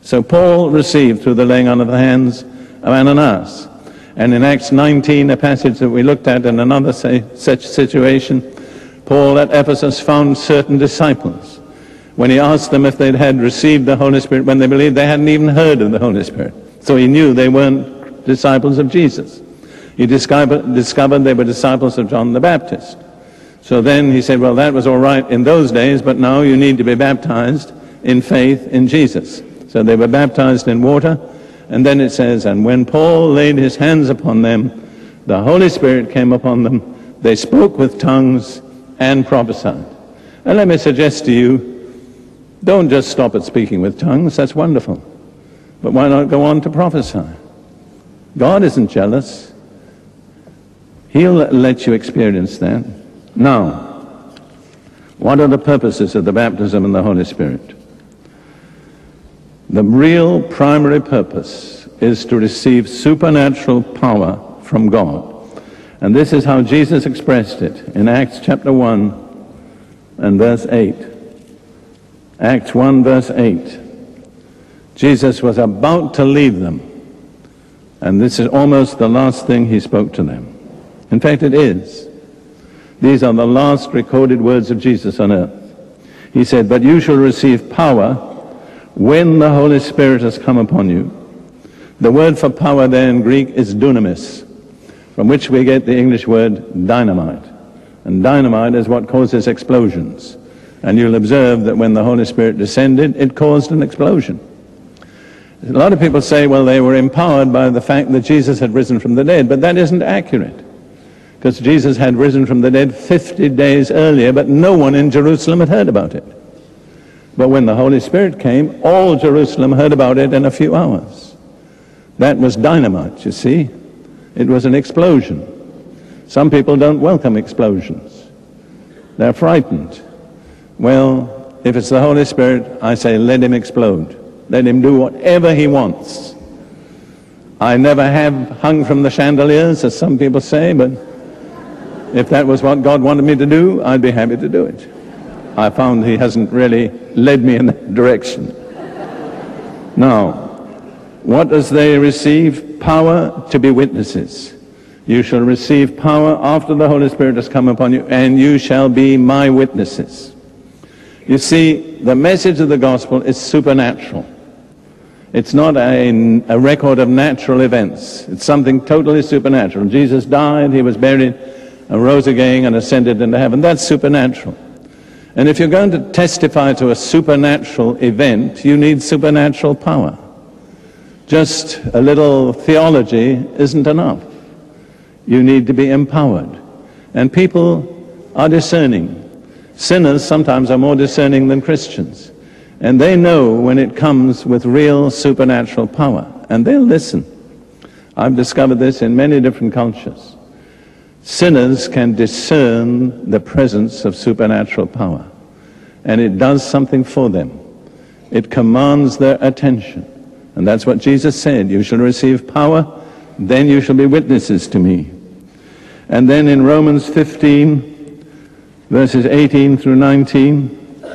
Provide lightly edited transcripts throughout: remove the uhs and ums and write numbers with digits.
So Paul received through the laying on of the hands of Ananias. And in Acts 19, a passage that we looked at in another such situation, Paul at Ephesus found certain disciples. When he asked them if they'd had received the Holy Spirit, when they believed, they hadn't even heard of the Holy Spirit. So he knew they weren't disciples of Jesus. He discovered they were disciples of John the Baptist. So then he said, well, that was all right in those days, but now you need to be baptized in faith in Jesus. So they were baptized in water, and then it says, and when Paul laid his hands upon them, the Holy Spirit came upon them. They spoke with tongues and prophesied. And let me suggest to you, don't just stop at speaking with tongues. That's wonderful. But why not go on to prophesy? God isn't jealous. He'll let you experience that. Now, what are the purposes of the baptism in the Holy Spirit? The real primary purpose is to receive supernatural power from God. And this is how Jesus expressed it in Acts chapter 1 and verse 8. Acts 1 verse 8. Jesus was about to leave them, and this is almost the last thing he spoke to them. In fact, it is. These are the last recorded words of Jesus on earth. He said, but you shall receive power when the Holy Spirit has come upon you. The word for power there in Greek is dunamis, from which we get the English word dynamite. And dynamite is what causes explosions. And you'll observe that when the Holy Spirit descended, it caused an explosion. A lot of people say, well, they were empowered by the fact that Jesus had risen from the dead, but that isn't accurate. Because Jesus had risen from the dead 50 days earlier, but no one in Jerusalem had heard about it. But when the Holy Spirit came, all Jerusalem heard about it in a few hours. That was dynamite, you see. It was an explosion. Some people don't welcome explosions. They're frightened. Well, if it's the Holy Spirit, I say let him explode. Let him do whatever he wants. I never have hung from the chandeliers, as some people say, but if that was what God wanted me to do, I'd be happy to do it. I found he hasn't really led me in that direction. Now, what does they receive? Power to be witnesses. You shall receive power after the Holy Spirit has come upon you, and you shall be my witnesses. You see, the message of the gospel is supernatural. It's not a record of natural events. It's something totally supernatural. Jesus died, he was buried, and rose again and ascended into heaven. That's supernatural. And if you're going to testify to a supernatural event, you need supernatural power. Just a little theology isn't enough. You need to be empowered. And people are discerning. Sinners sometimes are more discerning than Christians. And they know when it comes with real supernatural power. And they'll listen. I've discovered this in many different cultures. Sinners can discern the presence of supernatural power. And it does something for them. It commands their attention. And that's what Jesus said. You shall receive power, then you shall be witnesses to me. And then in Romans 15, verses 18 through 19,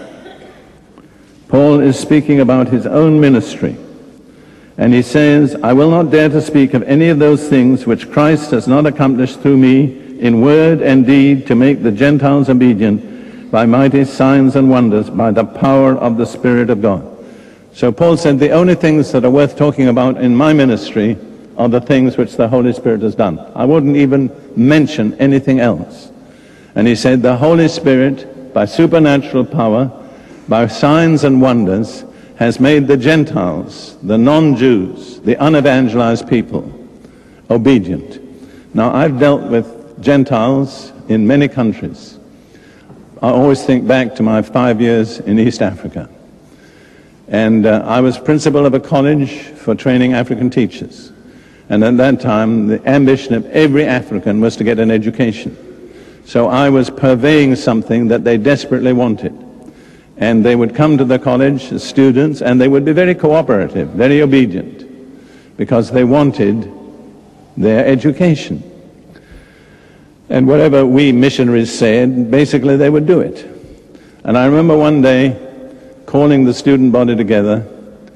Paul is speaking about his own ministry. And he says, I will not dare to speak of any of those things which Christ has not accomplished through me in word and deed to make the Gentiles obedient by mighty signs and wonders by the power of the Spirit of God. So Paul said the only things that are worth talking about in my ministry are the things which the Holy Spirit has done. I wouldn't even mention anything else. And he said the Holy Spirit, by supernatural power, by signs and wonders, has made the Gentiles, the non-Jews, the unevangelized people, obedient. Now, I've dealt with Gentiles in many countries. I always think back to my 5 years in East Africa. And I was principal of a college for training African teachers. And at that time, the ambition of every African was to get an education. So I was purveying something that they desperately wanted. And they would come to the college as students, and they would be very cooperative, very obedient, because they wanted their education. And whatever we missionaries said, basically they would do it. And I remember one day calling the student body together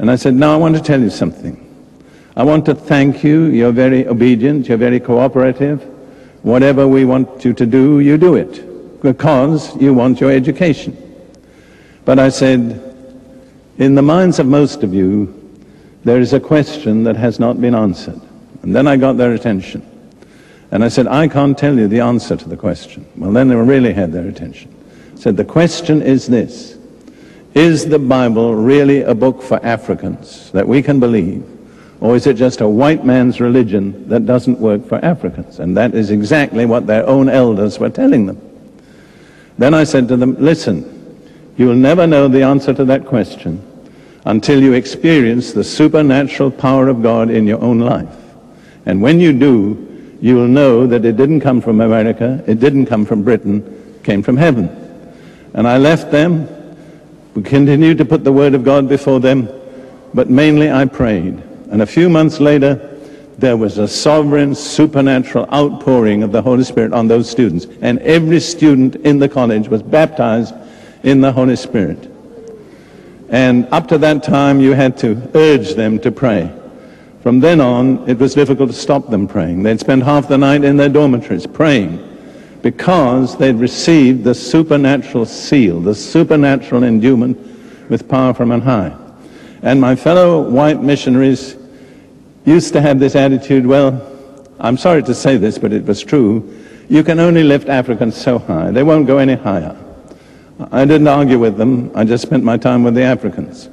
And I said, now I want to tell you something. I want to thank you. You're very obedient. You're very cooperative. Whatever we want you to do, you do it because you want your education. But I said, in the minds of most of you, there is a question that has not been answered. And then I got their attention. And I said, I can't tell you the answer to the question. Well, then they really had their attention. I said, the question is this: is the Bible really a book for Africans that we can believe? Or is it just a white man's religion that doesn't work for Africans? And that is exactly what their own elders were telling them. Then I said to them, listen, you will never know the answer to that question until you experience the supernatural power of God in your own life. And when you do, you will know that it didn't come from America, it didn't come from Britain, it came from heaven. And I left them. We continued to put the Word of God before them, but mainly I prayed. And a few months later, there was a sovereign, supernatural outpouring of the Holy Spirit on those students. And every student in the college was baptized in the Holy Spirit. And up to that time, you had to urge them to pray. From then on, it was difficult to stop them praying. They'd spend half the night in their dormitories praying because they'd received the supernatural seal, the supernatural endowment with power from on high. And my fellow white missionaries used to have this attitude, well, I'm sorry to say this, but it was true, you can only lift Africans so high. They won't go any higher. I didn't argue with them. I just spent my time with the Africans.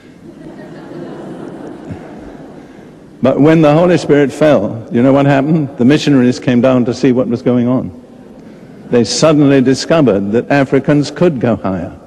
But when the Holy Spirit fell, you know what happened? The missionaries came down to see what was going on. They suddenly discovered that Africans could go higher.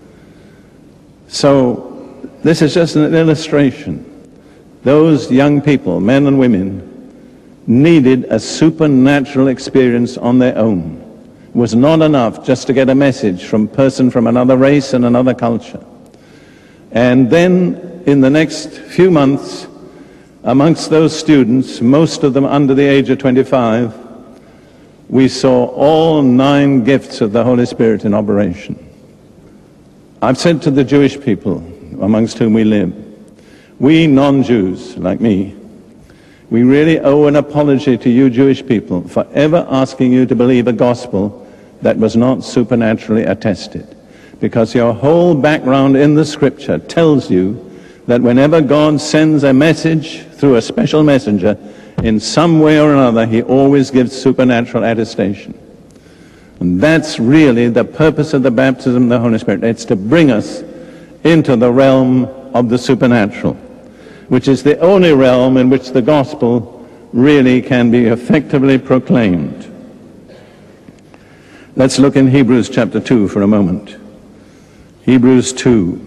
So this is just an illustration. Those young people, men and women, needed a supernatural experience on their own. It was not enough just to get a message from a person from another race and another culture. And then in the next few months, amongst those students, most of them under the age of 25, we saw all 9 gifts of the Holy Spirit in operation. I've said to the Jewish people amongst whom we live, we non-Jews, like me, we really owe an apology to you Jewish people for ever asking you to believe a gospel that was not supernaturally attested. Because your whole background in the Scripture tells you that whenever God sends a message through a special messenger, in some way or another, he always gives supernatural attestation. And that's really the purpose of the baptism of the Holy Spirit. It's to bring us into the realm of the supernatural, which is the only realm in which the gospel really can be effectively proclaimed. Let's look in Hebrews chapter 2 for a moment. Hebrews 2.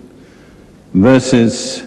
Verses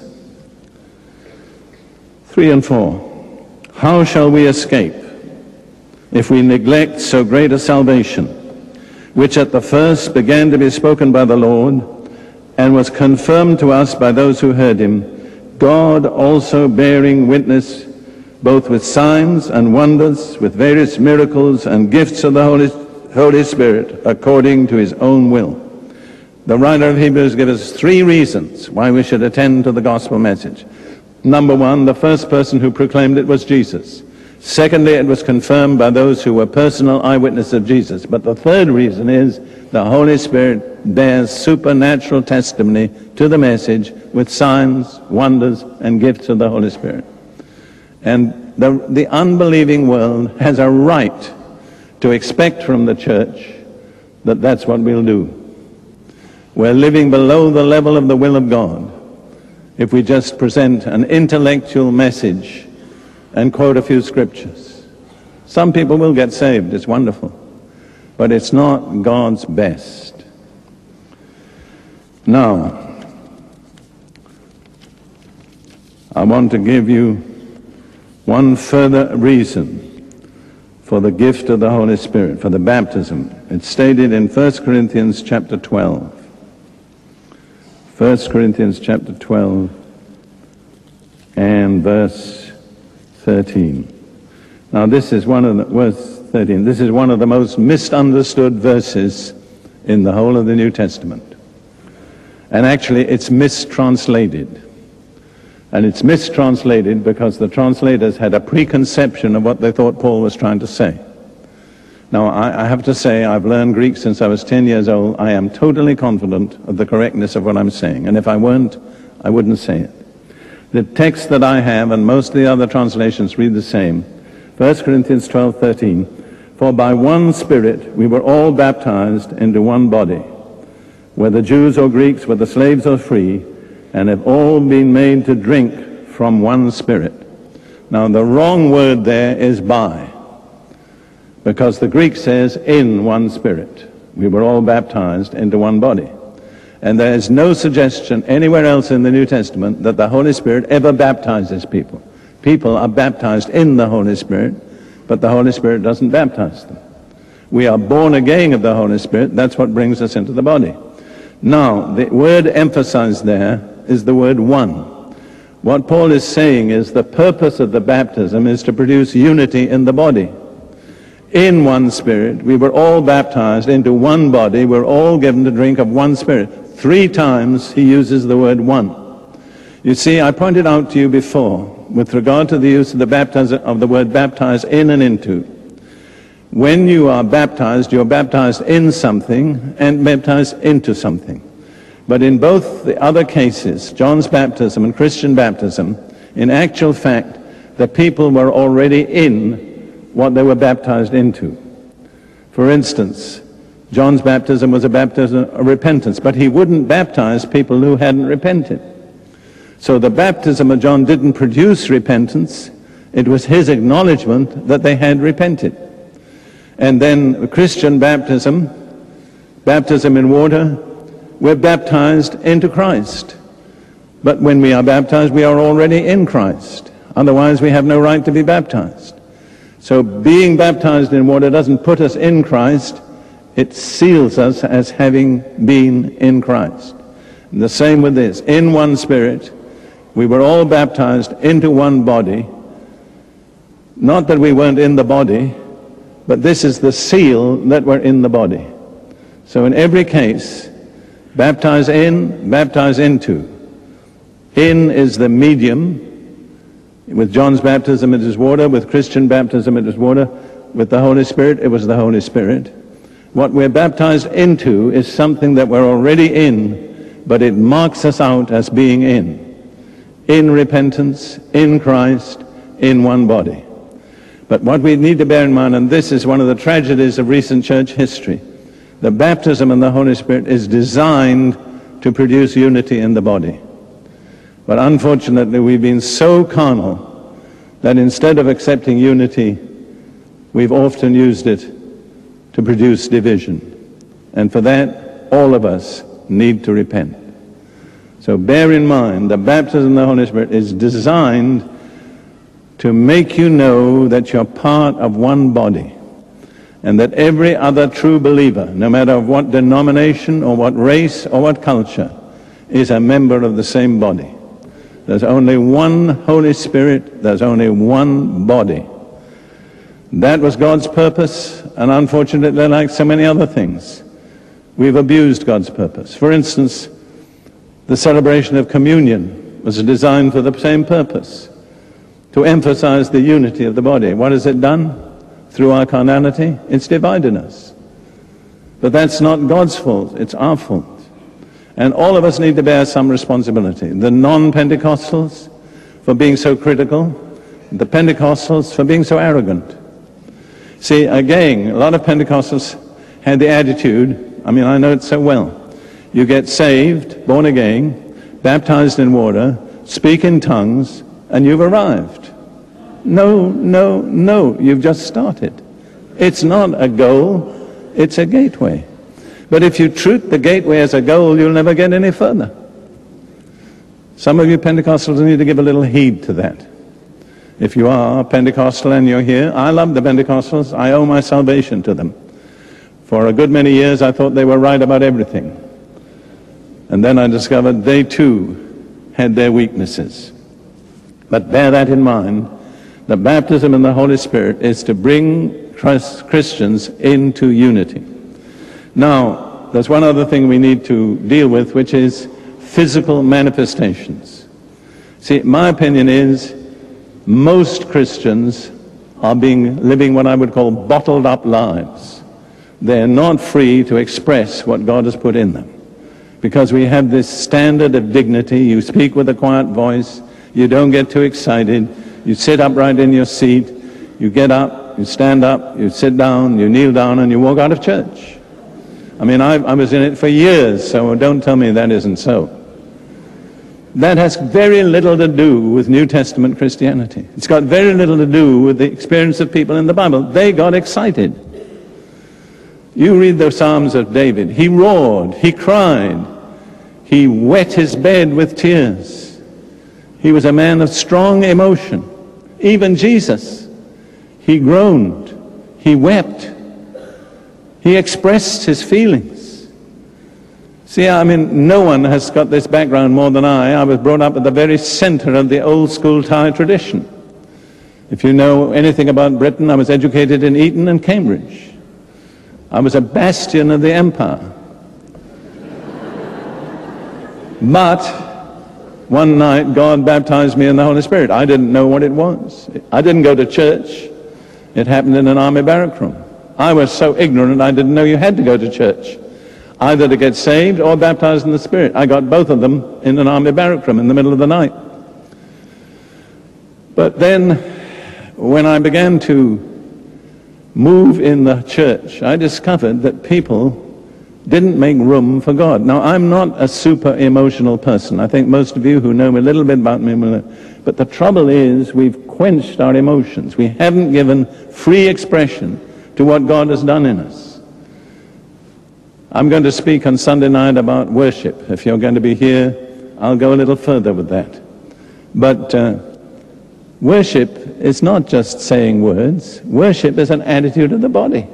3 and 4. How shall we escape if we neglect so great a salvation, which at the first began to be spoken by the Lord, and was confirmed to us by those who heard him, God also bearing witness both with signs and wonders, with various miracles and gifts of the Holy Spirit, according to his own will. The writer of Hebrews gives us 3 reasons why we should attend to the gospel message. Number 1, the first person who proclaimed it was Jesus. Secondly, it was confirmed by those who were personal eyewitnesses of Jesus. But the third reason is the Holy Spirit bears supernatural testimony to the message with signs, wonders, and gifts of the Holy Spirit. And the unbelieving world has a right to expect from the church that that's what we'll do. We're living below the level of the will of God if we just present an intellectual message and quote a few scriptures. Some people will get saved, it's wonderful, but it's not God's best. Now, I want to give you one further reason for the gift of the Holy Spirit, for the baptism. It's stated in 1 Corinthians chapter 12. 1 Corinthians chapter 12 and verse 13. Now this is one of the, verse 13, this is one of the most misunderstood verses in the whole of the New Testament. And actually it's mistranslated. And it's mistranslated because the translators had a preconception of what they thought Paul was trying to say. Now, I have to say, I've learned Greek since I was 10 years old. I am totally confident of the correctness of what I'm saying. And if I weren't, I wouldn't say it. The text that I have, and most of the other translations read the same, 1 Corinthians 12:13, for by one Spirit we were all baptized into one body, whether Jews or Greeks, whether slaves or free, and have all been made to drink from one Spirit. Now, the wrong word there is by, because the Greek says in one Spirit. We were all baptized into one body. And there is no suggestion anywhere else in the New Testament that the Holy Spirit ever baptizes people. People are baptized in the Holy Spirit, but the Holy Spirit doesn't baptize them. We are born again of the Holy Spirit. That's what brings us into the body. Now, the word emphasized there is the word one. What Paul is saying is the purpose of the baptism is to produce unity in the body. In one Spirit, we were all baptized into one body. We're all given to drink of one Spirit. 3 times he uses the word one. You see, I pointed out to you before, with regard to the use of the baptism of the word baptize in and into. When you are baptized, you're baptized in something and baptized into something. But in both the other cases, John's baptism and Christian baptism, in actual fact, the people were already in what they were baptized into. For instance, John's baptism was a baptism of repentance, but he wouldn't baptize people who hadn't repented. So the baptism of John didn't produce repentance. It was his acknowledgement that they had repented. And then Christian baptism, baptism in water, we're baptized into Christ. But when we are baptized, we are already in Christ. Otherwise, we have no right to be baptized. So being baptized in water doesn't put us in Christ. It seals us as having been in Christ. And the same with this. In one Spirit, we were all baptized into one body. Not that we weren't in the body, but this is the seal that we're in the body. So in every case, baptize in, baptize into. In is the medium. With John's baptism it is water. With Christian baptism it is water. With the Holy Spirit it was the Holy Spirit. What we're baptized into is something that we're already in, but it marks us out as being in repentance, in Christ, in one body. But what we need to bear in mind, and this is one of the tragedies of recent church history, the baptism in the Holy Spirit is designed to produce unity in the body. But unfortunately, we've been so carnal that instead of accepting unity, we've often used it to produce division. And for that, all of us need to repent. So bear in mind, the baptism in the Holy Spirit is designed to make you know that you're part of one body, and that every other true believer, no matter what denomination or what race or what culture, is a member of the same body. There's only one Holy Spirit. There's only one body. That was God's purpose, and unfortunately, like so many other things, we've abused God's purpose. For instance, the celebration of communion was designed for the same purpose, to emphasize the unity of the body. What has it done? Through our carnality, it's divided us. But that's not God's fault, it's our fault. And all of us need to bear some responsibility. The non-Pentecostals for being so critical, the Pentecostals for being so arrogant. See, again, a lot of Pentecostals had the attitude, I mean, I know it so well. You get saved, born again, baptized in water, speak in tongues, and you've arrived. No, no, no, you've just started. It's not a goal, it's a gateway. But if you treat the gateway as a goal, you'll never get any further. Some of you Pentecostals need to give a little heed to that. If you are Pentecostal and you're here, I love the Pentecostals. I owe my salvation to them. For a good many years, I thought they were right about everything. And then I discovered they too had their weaknesses. But bear that in mind. The baptism in the Holy Spirit is to bring Christians into unity. Now, there's one other thing we need to deal with, which is physical manifestations. See, my opinion is most Christians are living what I would call bottled up lives. They're not free to express what God has put in them. Because we have this standard of dignity. You speak with a quiet voice. You don't get too excited. You sit upright in your seat. You get up, you stand up, you sit down, you kneel down, and you walk out of church. I mean, I was in it for years, so don't tell me that isn't so. That has very little to do with New Testament Christianity. It's got very little to do with the experience of people in the Bible. They got excited. You read the Psalms of David. He roared, he cried, he wet his bed with tears. He was a man of strong emotion. Even Jesus, he groaned, he wept, he expressed his feelings. See, I mean, no one has got this background more than I. I was brought up at the very center of the old school Thai tradition. If you know anything about Britain, I was educated in Eton and Cambridge. I was a bastion of the empire. But one night, God baptized me in the Holy Spirit. I didn't know what it was. I didn't go to church. It happened in an army barrack room. I was so ignorant, I didn't know you had to go to church, either to get saved or baptized in the Spirit. I got both of them in an army barrack room in the middle of the night. But then, when I began to move in the church, I discovered that people didn't make room for God. Now, I'm not a super emotional person. I think most of you who know a little bit about me will know. But the trouble is we've quenched our emotions. We haven't given free expression to what God has done in us. I'm going to speak on Sunday night about worship. If you're going to be here, I'll go a little further with that. But worship is not just saying words. Worship is an attitude of the body.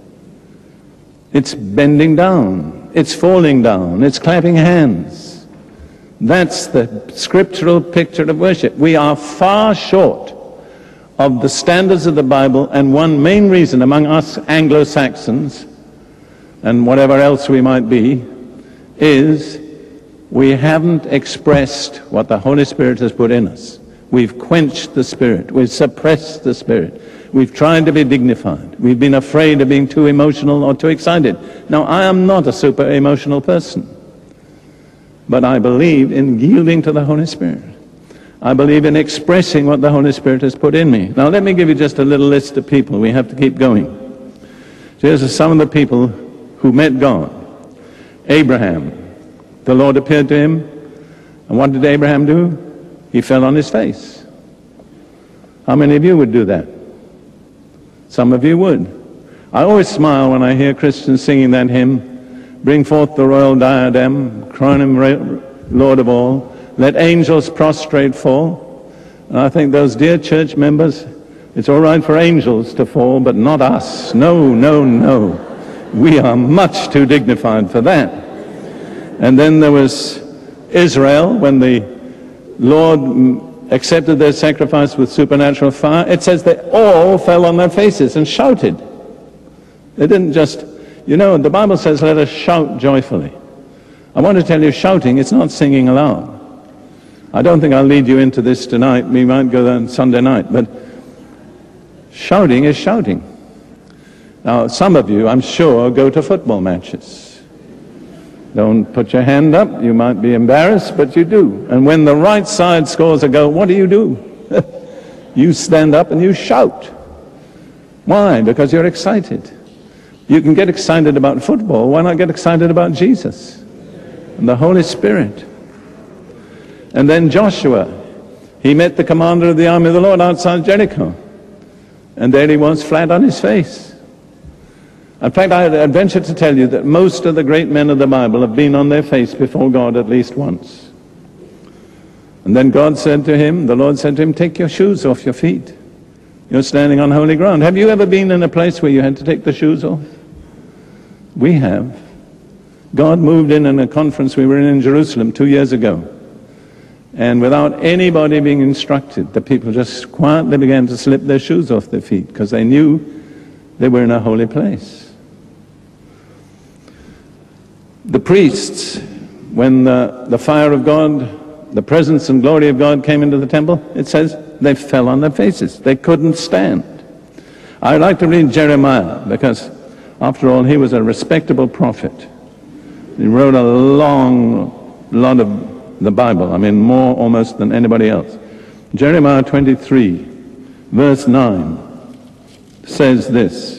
It's bending down. It's falling down. It's clapping hands. That's the scriptural picture of worship. We are far short of the standards of the Bible, and one main reason among us Anglo-Saxons, and whatever else we might be, is we haven't expressed what the Holy Spirit has put in us. We've quenched the Spirit. We've suppressed the Spirit. We've tried to be dignified. We've been afraid of being too emotional or too excited. Now, I am not a super emotional person, but I believe in yielding to the Holy Spirit. I believe in expressing what the Holy Spirit has put in me. Now, let me give you just a little list of people. We have to keep going. So here's some of the people who met God. Abraham. The Lord appeared to him, and what did Abraham do? He fell on his face. How many of you would do that? Some of you would. I always smile when I hear Christians singing that hymn, "Bring forth the royal diadem, crown him Lord of all, let angels prostrate fall." And I think those dear church members, it's all right for angels to fall, but not us. No, no, no. We are much too dignified for that. And then there was Israel, when the Lord accepted their sacrifice with supernatural fire. It says they all fell on their faces and shouted. They didn't just, you know, the Bible says, let us shout joyfully. I want to tell you, shouting, it's not singing aloud. I don't think I'll lead you into this tonight. We might go there on Sunday night, but shouting is shouting. Now, some of you, I'm sure, go to football matches. Don't put your hand up. You might be embarrassed, but you do. And when the right side scores a goal, what do? You stand up and you shout. Why? Because you're excited. You can get excited about football. Why not get excited about Jesus and the Holy Spirit? And then Joshua, he met the commander of the army of the Lord outside Jericho. And there he was, flat on his face. In fact, I'd venture to tell you that most of the great men of the Bible have been on their face before God at least once. And then God said to him, the Lord said to him, take your shoes off your feet. You're standing on holy ground. Have you ever been in a place where you had to take the shoes off? We have. God moved in a conference we were in Jerusalem 2 years ago. And without anybody being instructed, the people just quietly began to slip their shoes off their feet because they knew they were in a holy place. The priests, when the fire of God the presence and glory of God came into the temple, it says they fell on their faces. They couldn't stand. I like to read Jeremiah because, after all, he was a respectable prophet. He wrote a long lot of the Bible, more almost than anybody else. Jeremiah 23, verse 9 says this: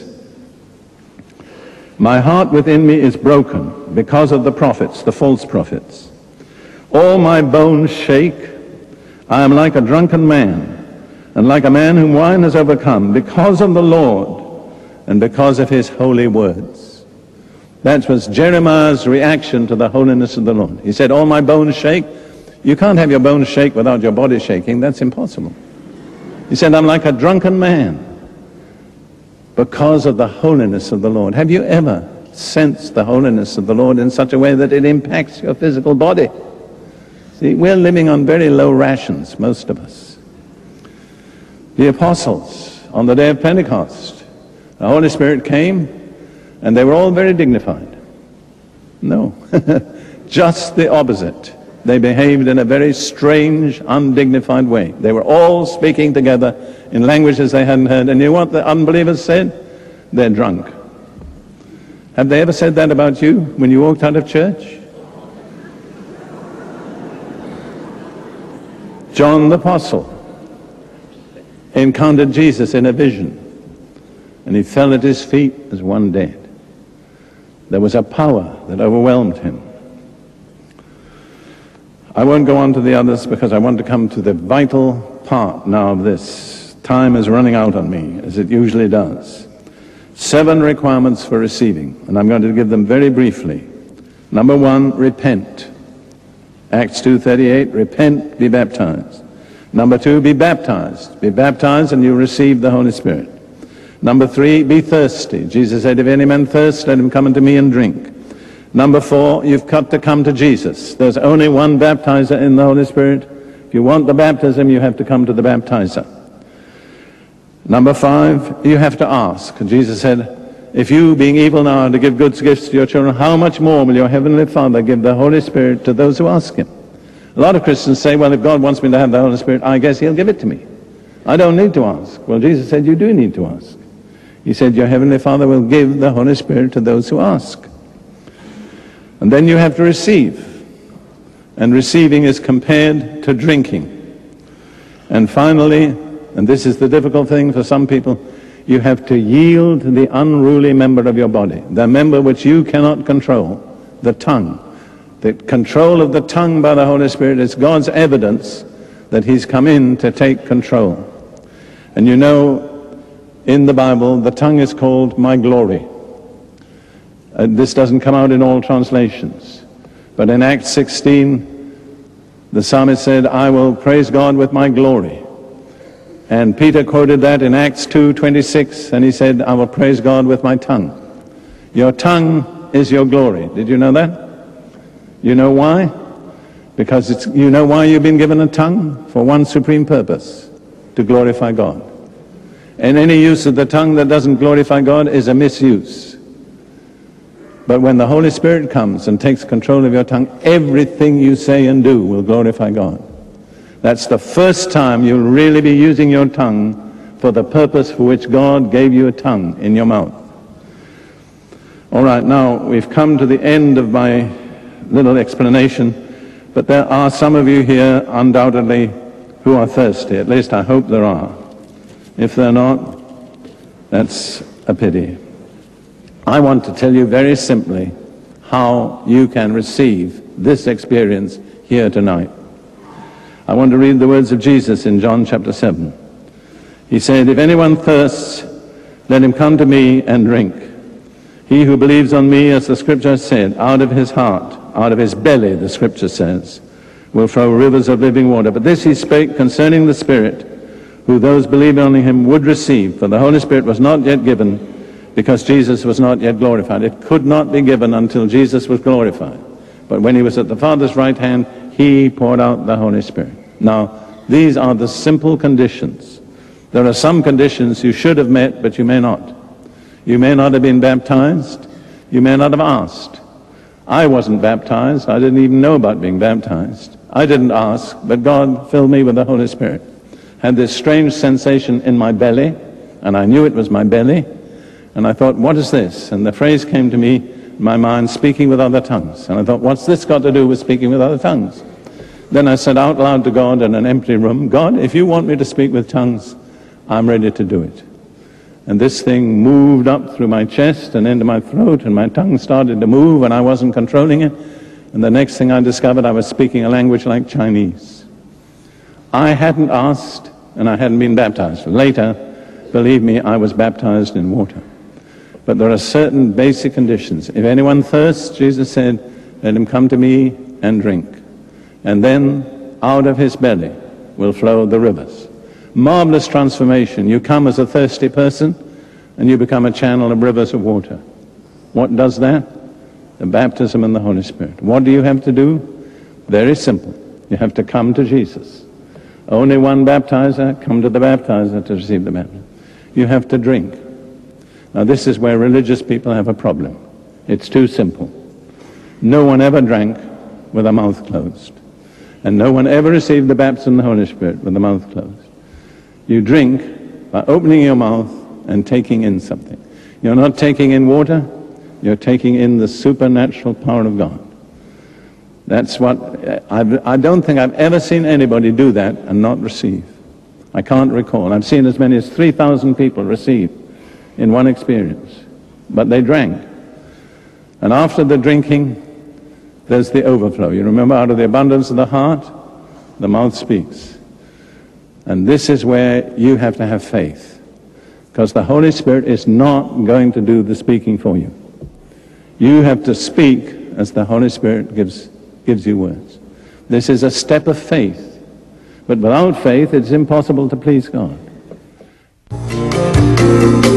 "My heart within me is broken because of the prophets, the false prophets. All my bones shake. I am like a drunken man, and like a man whom wine has overcome, because of the Lord and because of his holy words." That was Jeremiah's reaction to the holiness of the Lord. He said, all my bones shake. You can't have your bones shake without your body shaking. That's impossible. He said, I'm like a drunken man because of the holiness of the Lord. Have you ever sensed the holiness of the Lord in such a way that it impacts your physical body? See, we're living on very low rations, most of us. The apostles, on the day of Pentecost, the Holy Spirit came, and they were all very dignified. No, just the opposite. They behaved in a very strange, undignified way. They were all speaking together in languages they hadn't heard. And you know what the unbelievers said? They're drunk. Have they ever said that about you when you walked out of church? John the Apostle encountered Jesus in a vision, and he fell at his feet as one dead. There was a power that overwhelmed him. I won't go on to the others because I want to come to the vital part now of this. Time is running out on me, as it usually does. 7 requirements for receiving, and I'm going to give them very briefly. Number 1, repent. Acts 2:38, repent, be baptized. Number 2, be baptized. Be baptized and you receive the Holy Spirit. Number 3, be thirsty. Jesus said, if any man thirst, let him come unto me and drink. Number 4, you've got to come to Jesus. There's only one baptizer in the Holy Spirit. If you want the baptism, you have to come to the baptizer. Number 5, you have to ask. Jesus said, if you, being evil now, are to give good gifts to your children, how much more will your heavenly Father give the Holy Spirit to those who ask him? A lot of Christians say, well, if God wants me to have the Holy Spirit, I guess he'll give it to me. I don't need to ask. Well, Jesus said, you do need to ask. He said, your heavenly Father will give the Holy Spirit to those who ask. And then you have to receive. And receiving is compared to drinking. And finally, and this is the difficult thing for some people, you have to yield the unruly member of your body, the member which you cannot control, the tongue. The control of the tongue by the Holy Spirit is God's evidence that he's come in to take control. And you know, in the Bible, the tongue is called my glory. This doesn't come out in all translations. But in Acts 16, the psalmist said, I will praise God with my glory. And Peter quoted that in Acts 2:26, and he said, I will praise God with my tongue. Your tongue is your glory. Did you know that? You know why? Because you know why you've been given a tongue? For one supreme purpose, to glorify God. And any use of the tongue that doesn't glorify God is a misuse. But when the Holy Spirit comes and takes control of your tongue, everything you say and do will glorify God. That's the first time you'll really be using your tongue for the purpose for which God gave you a tongue in your mouth. All right, now we've come to the end of my little explanation, but there are some of you here undoubtedly who are thirsty. At least I hope there are. If they're not, that's a pity. I want to tell you very simply how you can receive this experience here tonight. I want to read the words of Jesus in John chapter 7. He said, if anyone thirsts, let him come to me and drink. He who believes on me, as the scripture said, out of his heart, out of his belly, the scripture says, will flow rivers of living water. But this he spake concerning the Spirit, who those believing on him would receive. For the Holy Spirit was not yet given, because Jesus was not yet glorified. It could not be given until Jesus was glorified. But when he was at the Father's right hand, he poured out the Holy Spirit. Now, these are the simple conditions. There are some conditions you should have met, but you may not. You may not have been baptized. You may not have asked. I wasn't baptized. I didn't even know about being baptized. I didn't ask, but God filled me with the Holy Spirit. Had this strange sensation in my belly, and I knew it was my belly, and I thought, what is this? And the phrase came to me in my mind, speaking with other tongues. And I thought, what's this got to do with speaking with other tongues? Then I said out loud to God in an empty room, God, if you want me to speak with tongues, I'm ready to do it. And this thing moved up through my chest and into my throat, and my tongue started to move, and I wasn't controlling it. And the next thing I discovered, I was speaking a language like Chinese. I hadn't asked, and I hadn't been baptized. Later, believe me, I was baptized in water. But there are certain basic conditions. If anyone thirsts, Jesus said, let him come to me and drink. And then out of his belly will flow the rivers. Marvelous transformation. You come as a thirsty person, and you become a channel of rivers of water. What does that? The baptism in the Holy Spirit. What do you have to do? Very simple. You have to come to Jesus. Only one baptizer, come to the baptizer to receive the baptism. You have to drink. Now this is where religious people have a problem. It's too simple. No one ever drank with a mouth closed. And no one ever received the baptism of the Holy Spirit with the mouth closed. You drink by opening your mouth and taking in something. You're not taking in water, you're taking in the supernatural power of God. That's what, I don't think I've ever seen anybody do that and not receive. I can't recall. I've seen as many as 3,000 people receive in one experience. But they drank. And after the drinking, there's the overflow. You remember, out of the abundance of the heart, the mouth speaks. And this is where you have to have faith, because the Holy Spirit is not going to do the speaking for you. You have to speak as the Holy Spirit gives you words. This is a step of faith. But without faith, it's impossible to please God.